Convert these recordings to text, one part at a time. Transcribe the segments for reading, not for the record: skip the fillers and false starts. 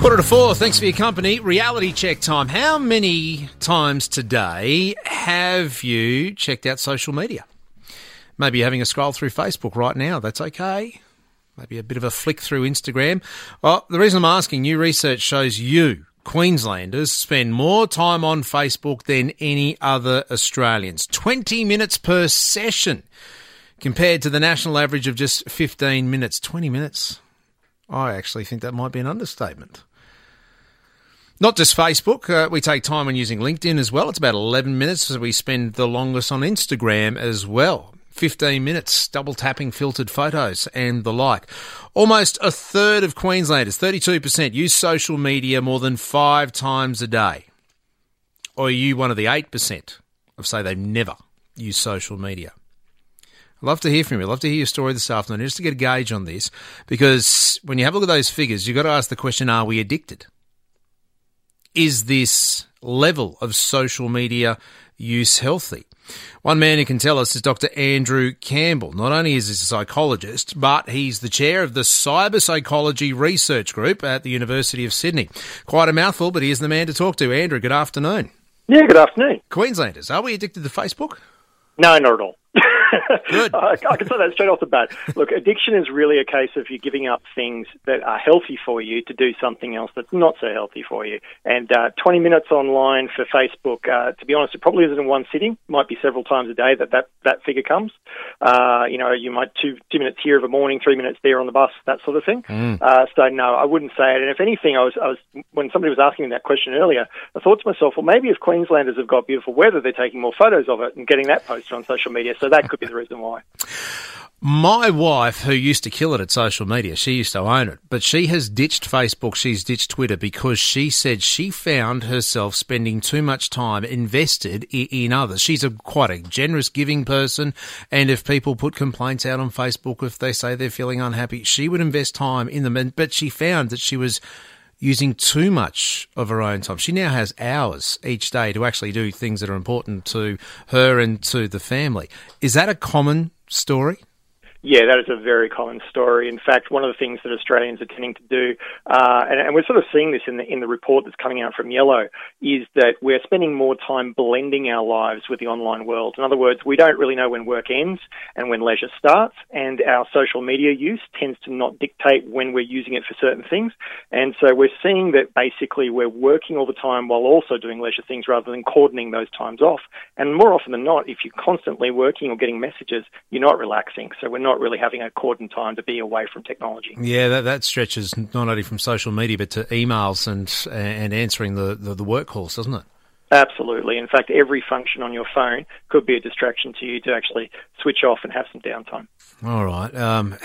4:45, thanks for your company. Reality check time. How many times today have you checked out social media? Maybe you're having a scroll through Facebook right now. That's okay. Maybe a bit of a flick through Instagram. Well, the reason I'm asking, new research shows you, Queenslanders, spend more time on Facebook than any other Australians. 20 minutes per session compared to the national average of just 15 minutes. 20 minutes. I actually think that might be an understatement. Not just Facebook, we take time on using LinkedIn as well. It's about 11 minutes, so we spend the longest on Instagram as well. 15 minutes, double tapping filtered photos and the like. Almost a third of Queenslanders, 32%, use social media more than 5 times a day. Or are you one of the 8% of say they've never used social media? I'd love to hear from you. I'd love to hear your story this afternoon, just to get a gauge on this, because when you have a look at those figures, you've got to ask the question, are we addicted? Is this level of social media use healthy? One man who can tell us is Dr. Andrew Campbell. Not only is he a psychologist, but he's the chair of the Cyber Psychology Research Group at the University of Sydney. Quite a mouthful, but he's the man to talk to. Andrew, good afternoon. Yeah, good afternoon. Queenslanders, are we addicted to Facebook? No, not at all. Good. I can say that straight off the bat. Look, addiction is really a case of you giving up things that are healthy for you to do something else that's not so healthy for you. And 20 minutes online for Facebook, to be honest, it probably isn't in one sitting. Might be several times a day that figure comes. You might two minutes here of a morning, 3 minutes there on the bus, that sort of thing. So no, I wouldn't say it. And if anything, I was when somebody was asking me that question earlier, I thought to myself, well, maybe if Queenslanders have got beautiful weather, they're taking more photos of it and getting that posted on social media. So that could be the reason why. My wife, who used to kill it at social media, she used to own it, but she has ditched Facebook, she's ditched Twitter, because she said she found herself spending too much time invested in others. She's quite a generous, giving person, and if people put complaints out on Facebook, if they say they're feeling unhappy, she would invest time in them, but she found that she was using too much of her own time. She now has hours each day to actually do things that are important to her and to the family. Is that a common story? Yeah, that is a very common story. In fact, one of the things that Australians are tending to do, and we're sort of seeing this in the report that's coming out from Yellow, is that we're spending more time blending our lives with the online world. In other words, we don't really know when work ends and when leisure starts, and our social media use tends to not dictate when we're using it for certain things. And so we're seeing that basically we're working all the time while also doing leisure things rather than cordoning those times off. And more often than not, if you're constantly working or getting messages, you're not relaxing. So we're not really having a cordon time to be away from technology. Yeah, that stretches not only from social media but to emails and answering the work calls, doesn't it? Absolutely. In fact, every function on your phone could be a distraction to you to actually switch off and have some downtime. All right.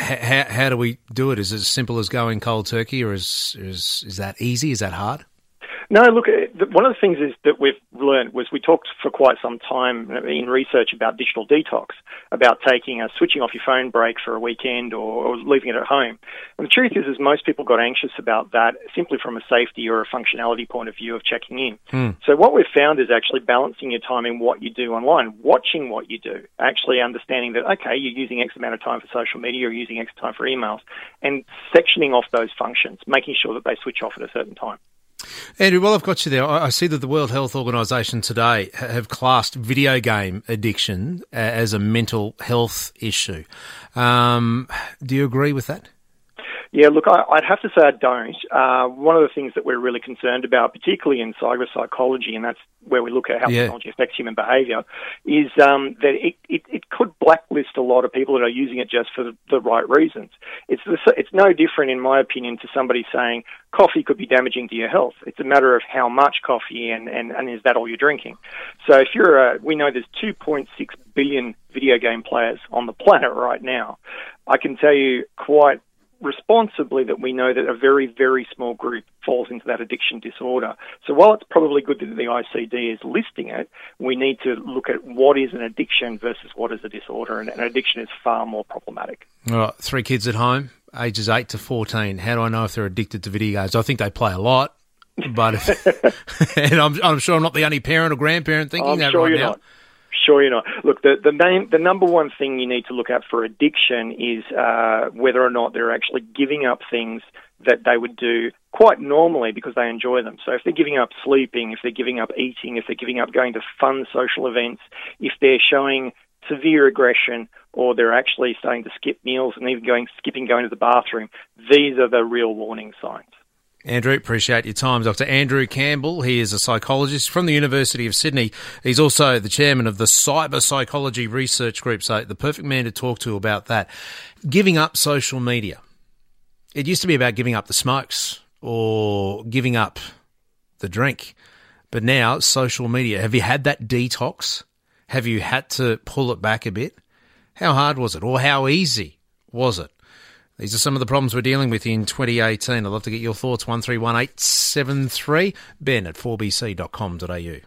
How do we do it? Is it as simple as going cold turkey, or is that easy? Is that hard? No, look, one of the things is that we've learned was we talked for quite some time in research about digital detox, about taking a switching off your phone break for a weekend or leaving it at home. And the truth is most people got anxious about that simply from a safety or a functionality point of view of checking in. So what we've found is actually balancing your time in what you do online, watching what you do, actually understanding that, okay, you're using X amount of time for social media, you're using X time for emails, and sectioning off those functions, making sure that they switch off at a certain time. Andrew, while I've got you there, I see that the World Health Organization today have classed video game addiction as a mental health issue. Do you agree with that? Yeah, look, I'd have to say I don't. One of the things that we're really concerned about, particularly in cyber psychology, and that's where we look at how technology affects human behaviour, is that it could blacklist a lot of people that are using it just for the right reasons. It's no different, in my opinion, to somebody saying coffee could be damaging to your health. It's a matter of how much coffee and is that all you're drinking. So if we know there's 2.6 billion video game players on the planet right now. I can tell you quite responsibly that we know that a very, very small group falls into that addiction disorder. So while it's probably good that the ICD is listing it, we need to look at what is an addiction versus what is a disorder, and an addiction is far more problematic. All right, 3 kids at home, ages 8 to 14. How do I know if they're addicted to video games? I think they play a lot, but and I'm sure I'm not the only parent or grandparent thinking that right now. Sure you're not. Look, the number one thing you need to look at for addiction is whether or not they're actually giving up things that they would do quite normally because they enjoy them. So if they're giving up sleeping, if they're giving up eating, if they're giving up going to fun social events, if they're showing severe aggression, or they're actually starting to skip meals and even skipping going to the bathroom, these are the real warning signs. Andrew, appreciate your time. Dr. Andrew Campbell, he is a psychologist from the University of Sydney. He's also the chairman of the Cyber Psychology Research Group, so the perfect man to talk to about that. Giving up social media. It used to be about giving up the smokes or giving up the drink, but now social media. Have you had that detox? Have you had to pull it back a bit? How hard was it, or how easy was it? These are some of the problems we're dealing with in 2018. I'd love to get your thoughts. 131873, ben at 4bc.com.au.